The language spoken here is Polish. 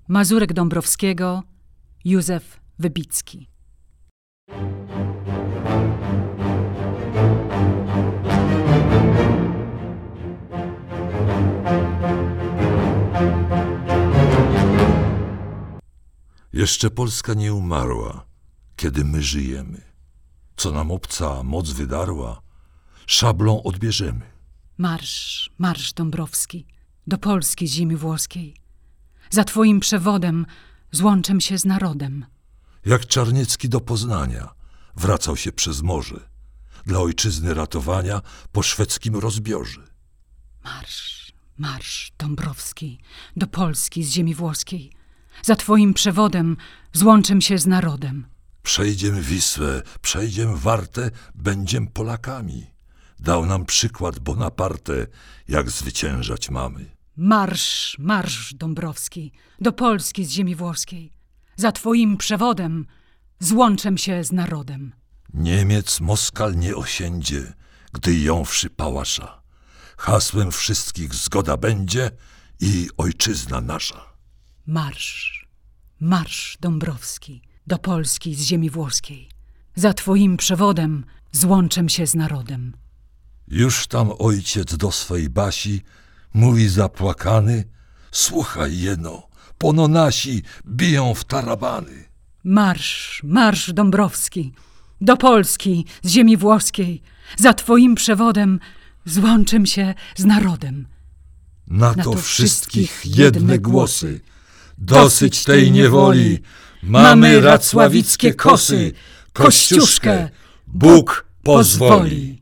Mazurek Dąbrowskiego, Józef Wybicki. Jeszcze Polska nie umarła, kiedy my żyjemy. Co nam obca moc wydarła, szablą odbierzemy. Marsz, marsz Dąbrowski, do Polski z ziemi włoskiej. Za twoim przewodem złączę się z narodem. Jak Czarniecki do Poznania wracał się przez morze, dla ojczyzny ratowania po szwedzkim rozbiorze. Marsz, marsz Dąbrowski, do Polski z ziemi włoskiej. Za twoim przewodem złączę się z narodem. Przejdziem Wisłę, przejdziem Wartę, będziem Polakami. Dał nam przykład Bonaparte, jak zwyciężać mamy. Marsz, marsz Dąbrowski, do Polski z ziemi włoskiej. Za twoim przewodem złączę się z narodem. Niemiec Moskal nie osiędzie, gdy jąwszy pałasza. Hasłem wszystkich zgoda będzie i ojczyzna nasza. Marsz, marsz Dąbrowski, do Polski z ziemi włoskiej. Za twoim przewodem złączę się z narodem. Już tam ojciec do swej Basi mówi zapłakany: słuchaj jeno, pono nasi biją w tarabany. Marsz, marsz Dąbrowski, do Polski z ziemi włoskiej. Za twoim przewodem złączę się z narodem. Na to wszystkich jedne głosy. Dosyć tej niewoli, mamy racławickie kosy, Kościuszkę Bóg pozwoli.